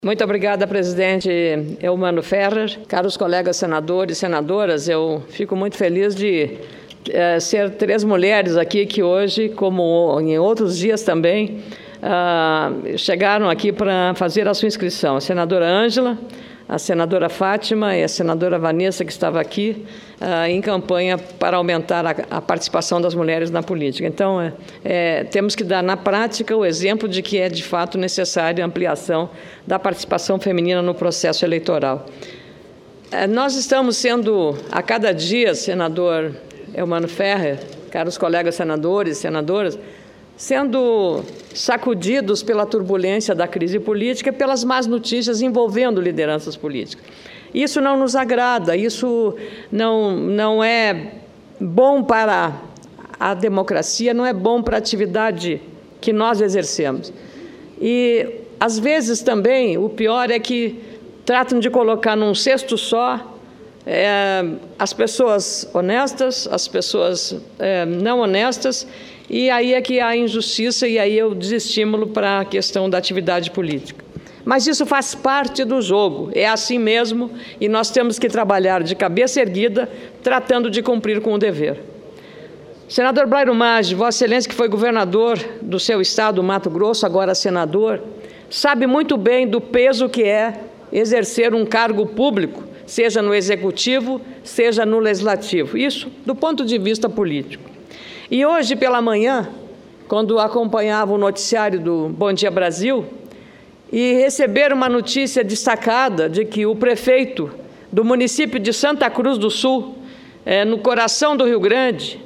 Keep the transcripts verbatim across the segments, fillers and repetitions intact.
Muito obrigada, presidente Eumano Ferrer. Caros colegas senadores e senadoras, eu fico muito feliz de é, ser três mulheres aqui que hoje, como em outros dias também, ah, chegaram aqui para fazer a sua inscrição. A senadora Ângela, a senadora Fátima e a senadora Vanessa, que estava aqui ah, em campanha para aumentar a, a participação das mulheres na política. Então, é, é, temos que dar na prática o exemplo de que é, de fato, necessária a ampliação da participação feminina no processo eleitoral. É, nós estamos sendo, a cada dia, senador Eumano Ferrer, caros colegas senadores e senadoras, sendo sacudidos pela turbulência da crise política e pelas más notícias envolvendo lideranças políticas. Isso não nos agrada, isso não, não é bom para a democracia, não é bom para a atividade que nós exercemos. E, às vezes, também, o pior é que tratam de colocar num cesto só é, as pessoas honestas, as pessoas é, não honestas, e aí é que há injustiça e aí é o desestímulo para a questão da atividade política. Mas isso faz parte do jogo, é assim mesmo, e nós temos que trabalhar de cabeça erguida, tratando de cumprir com o dever. Senador Blairo Maggi, Vossa Excelência, que foi governador do seu estado, Mato Grosso, agora senador, sabe muito bem do peso que é exercer um cargo público, seja no executivo, seja no legislativo. Isso do ponto de vista político. E hoje pela manhã, quando acompanhava o noticiário do Bom Dia Brasil, e receber uma notícia destacada de que o prefeito do município de Santa Cruz do Sul, é, no coração do Rio Grande,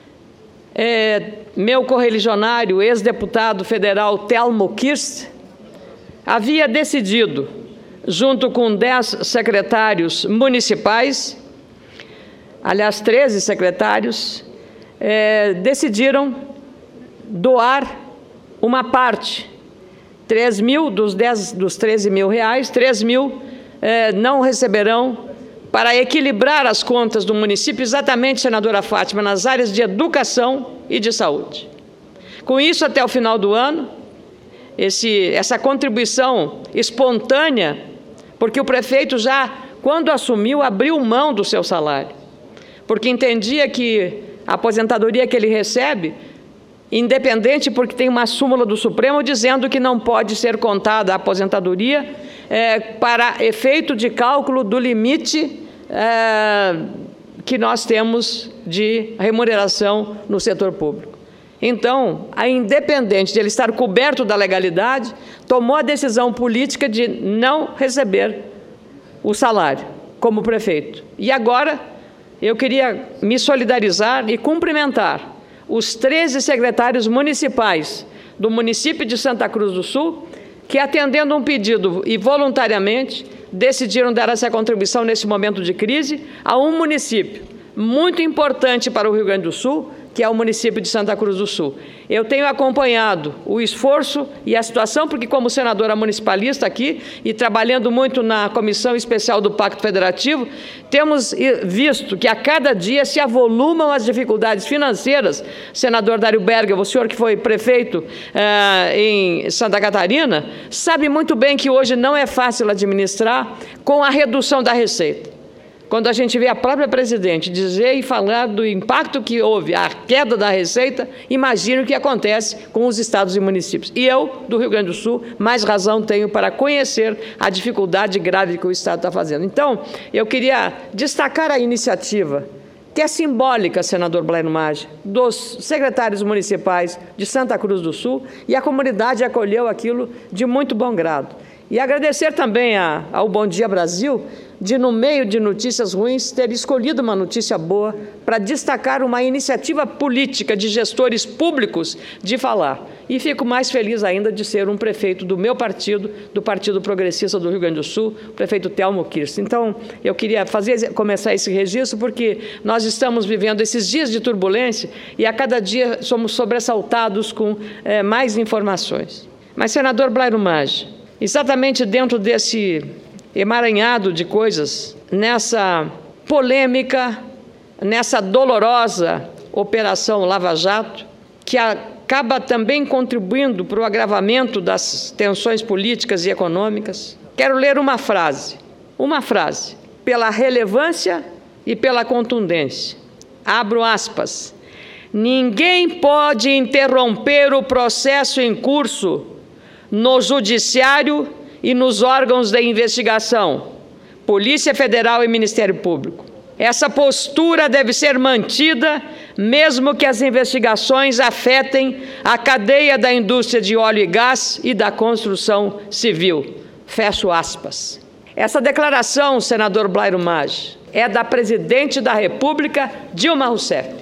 é, meu correligionário, ex-deputado federal Telmo Kirst, havia decidido, junto com dez secretários municipais, aliás, treze secretários, É, decidiram doar uma parte, três mil dos, dez, dos treze mil reais, três mil é, não receberão para equilibrar as contas do município, exatamente, senadora Fátima, nas áreas de educação e de saúde. Com isso, até o final do ano, esse, essa contribuição espontânea, porque o prefeito já, quando assumiu, abriu mão do seu salário, porque entendia que a aposentadoria que ele recebe, independente, porque tem uma súmula do Supremo dizendo que não pode ser contada a aposentadoria é, para efeito de cálculo do limite é, que nós temos de remuneração no setor público. Então, a independente de ele estar coberto da legalidade, tomou a decisão política de não receber o salário como prefeito. E agora eu queria me solidarizar e cumprimentar os treze secretários municipais do município de Santa Cruz do Sul, que, atendendo um pedido e voluntariamente, decidiram dar essa contribuição nesse momento de crise a um município muito importante para o Rio Grande do Sul, que é o município de Santa Cruz do Sul. Eu tenho acompanhado o esforço e a situação, porque como senadora municipalista aqui e trabalhando muito na Comissão Especial do Pacto Federativo, temos visto que a cada dia se avolumam as dificuldades financeiras. Senador Dário Berger, o senhor que foi prefeito eh, em Santa Catarina, sabe muito bem que hoje não é fácil administrar com a redução da receita. Quando a gente vê a própria presidente dizer e falar do impacto que houve, a queda da receita, imagina o que acontece com os estados e municípios. E eu, do Rio Grande do Sul, mais razão tenho para conhecer a dificuldade grave que o estado está fazendo. Então, eu queria destacar a iniciativa, que é simbólica, senador Blairo Maggi, dos secretários municipais de Santa Cruz do Sul, e a comunidade acolheu aquilo de muito bom grado. E agradecer também a, ao Bom Dia Brasil, de, no meio de notícias ruins, ter escolhido uma notícia boa para destacar uma iniciativa política de gestores públicos de falar. E fico mais feliz ainda de ser um prefeito do meu partido, do Partido Progressista do Rio Grande do Sul, o prefeito Telmo Kirst. Então, eu queria fazer, começar esse registro, porque nós estamos vivendo esses dias de turbulência e a cada dia somos sobressaltados com é, mais informações. Mas, senador Blairo Maggi, exatamente dentro desse emaranhado de coisas, nessa polêmica, nessa dolorosa Operação Lava Jato, que acaba também contribuindo para o agravamento das tensões políticas e econômicas, quero ler uma frase, uma frase, pela relevância e pela contundência. Abro aspas. Ninguém pode interromper o processo em curso no Judiciário e nos órgãos de investigação, Polícia Federal e Ministério Público. Essa postura deve ser mantida, mesmo que as investigações afetem a cadeia da indústria de óleo e gás e da construção civil. Fecho aspas. Essa declaração, senador Blairo Maggi, é da presidente da República, Dilma Rousseff.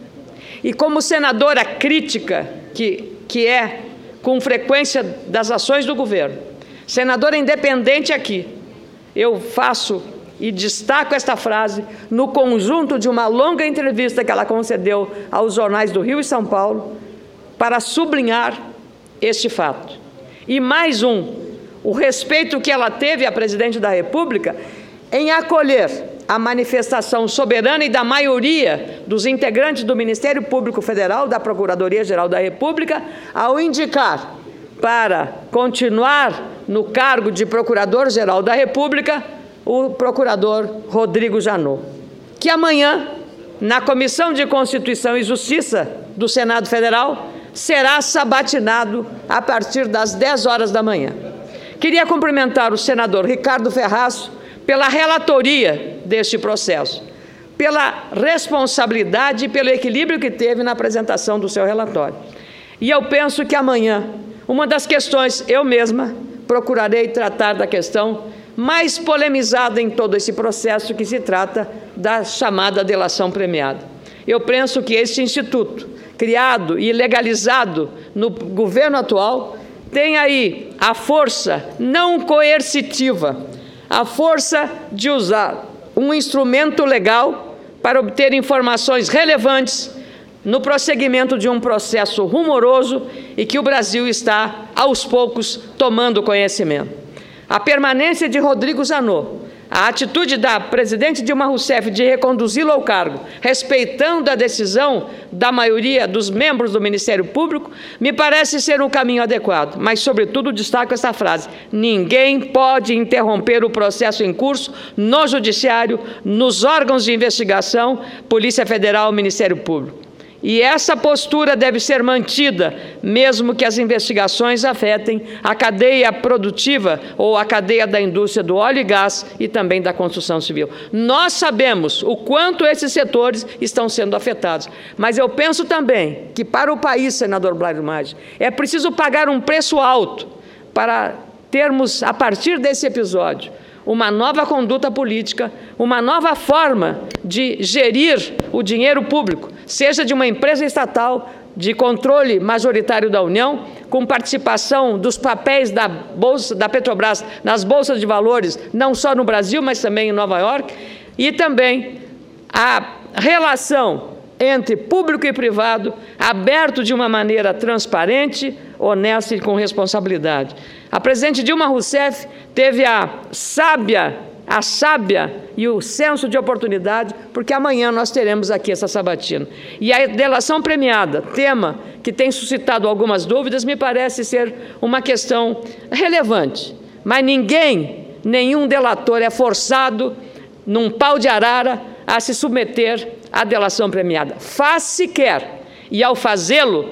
E como senadora crítica, que, que é com frequência das ações do governo, senadora independente aqui, eu faço e destaco esta frase no conjunto de uma longa entrevista que ela concedeu aos jornais do Rio e São Paulo, para sublinhar este fato. E mais um, o respeito que ela teve à presidente da República em acolher a manifestação soberana e da maioria dos integrantes do Ministério Público Federal, da Procuradoria-Geral da República, ao indicar para continuar no cargo de Procurador-Geral da República o procurador Rodrigo Janot, que amanhã, na Comissão de Constituição e Justiça do Senado Federal, será sabatinado a partir das dez horas da manhã. Queria cumprimentar o senador Ricardo Ferraz pela relatoria deste processo, pela responsabilidade e pelo equilíbrio que teve na apresentação do seu relatório. E eu penso que amanhã, uma das questões, eu mesma procurarei tratar da questão mais polemizada em todo esse processo, que se trata da chamada delação premiada. Eu penso que este instituto, criado e legalizado no governo atual, tem aí a força não coercitiva, a força de usar um instrumento legal para obter informações relevantes no prosseguimento de um processo rumoroso e que o Brasil está, aos poucos, tomando conhecimento. A permanência de Rodrigo Janot, a atitude da presidente Dilma Rousseff de reconduzi-lo ao cargo, respeitando a decisão da maioria dos membros do Ministério Público, me parece ser um caminho adequado. Mas, sobretudo, destaco esta frase: ninguém pode interromper o processo em curso no Judiciário, nos órgãos de investigação, Polícia Federal e Ministério Público. E essa postura deve ser mantida, mesmo que as investigações afetem a cadeia produtiva ou a cadeia da indústria do óleo e gás e também da construção civil. Nós sabemos o quanto esses setores estão sendo afetados, mas eu penso também que para o país, senador Blairo Maggi, é preciso pagar um preço alto para termos, a partir desse episódio, uma nova conduta política, uma nova forma de gerir o dinheiro público, seja de uma empresa estatal de controle majoritário da União, com participação dos papéis da Bolsa, da Petrobras nas bolsas de valores, não só no Brasil, mas também em Nova York, e também a relação entre público e privado, aberto de uma maneira transparente, honesta e com responsabilidade. A presidente Dilma Rousseff teve a sábia, a sábia e o senso de oportunidade, porque amanhã nós teremos aqui essa sabatina. E a delação premiada, tema que tem suscitado algumas dúvidas, me parece ser uma questão relevante. Mas ninguém, nenhum delator é forçado, num pau de arara, a se submeter à delação premiada. Faz se quer, e ao fazê-lo,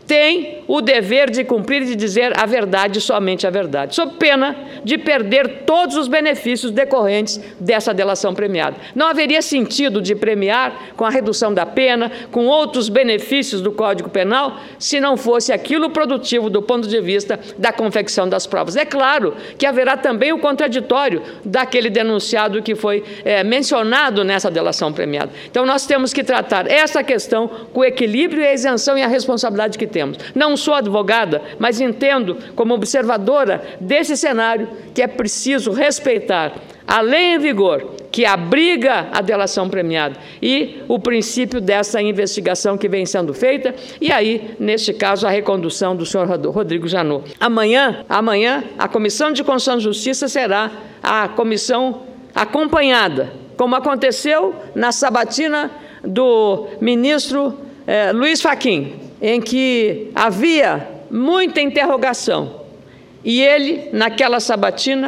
tem o dever de cumprir e de dizer a verdade, somente a verdade, sob pena de perder todos os benefícios decorrentes dessa delação premiada. Não haveria sentido de premiar com a redução da pena, com outros benefícios do Código Penal, se não fosse aquilo produtivo do ponto de vista da confecção das provas. É claro que haverá também o contraditório daquele denunciado que foi é, mencionado nessa delação premiada. Então, nós temos que tratar essa questão com o equilíbrio e a isenção e a responsabilidade que temos. Não sou advogada, mas entendo, como observadora desse cenário, que é preciso respeitar a lei em vigor, que abriga a delação premiada, e o princípio dessa investigação que vem sendo feita, e aí, neste caso, a recondução do senhor Rodrigo Janot. Amanhã, amanhã, a Comissão de Constituição e Justiça será a comissão acompanhada, como aconteceu na sabatina do ministro eh, Luiz Fachin, em que havia muita interrogação, e ele, naquela sabatina,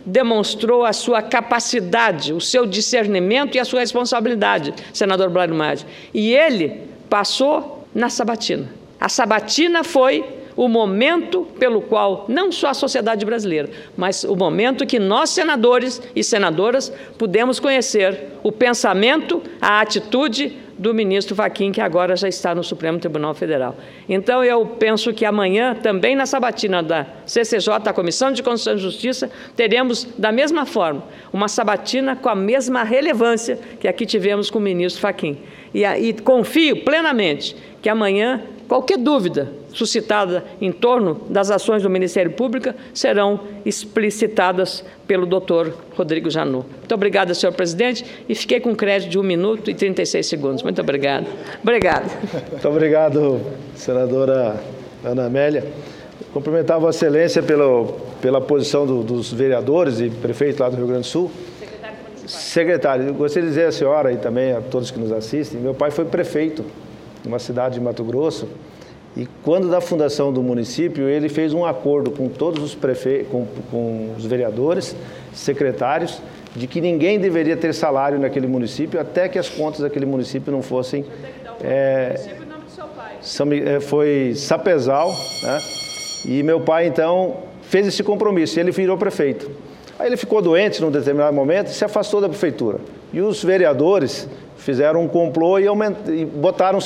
demonstrou a sua capacidade, o seu discernimento e a sua responsabilidade, senador Blairo Maggi. E ele passou na sabatina. A sabatina foi o momento pelo qual não só a sociedade brasileira, mas o momento que nós, senadores e senadoras, pudemos conhecer o pensamento, a atitude do ministro Fachin, que agora já está no Supremo Tribunal Federal. Então, eu penso que amanhã, também na sabatina da C C J, a Comissão de Constituição e Justiça, teremos, da mesma forma, uma sabatina com a mesma relevância que aqui tivemos com o ministro Fachin. E, e confio plenamente que amanhã, qualquer dúvida suscitada em torno das ações do Ministério Público serão explicitadas pelo doutor Rodrigo Janot. Muito obrigada, senhor presidente, e fiquei com crédito de um minuto e trinta e seis segundos. Muito obrigado. Obrigado. Muito obrigado, senadora Ana Amélia. Cumprimentar Vossa Excelência pelo, pela posição do, dos vereadores e prefeito lá do Rio Grande do Sul. Secretário Municipal. Secretário, eu gostaria de dizer à senhora e também a todos que nos assistem, meu pai foi prefeito de uma cidade de Mato Grosso, e quando da fundação do município, ele fez um acordo com todos os prefeitos, com, com os vereadores, secretários, de que ninguém deveria ter salário naquele município, até que as contas daquele município não fossem... É, foi Sapezal, né? E meu pai, então, fez esse compromisso, e ele virou prefeito. Aí ele ficou doente num determinado momento e se afastou da prefeitura. E os vereadores fizeram um complô e, aumentaram, e botaram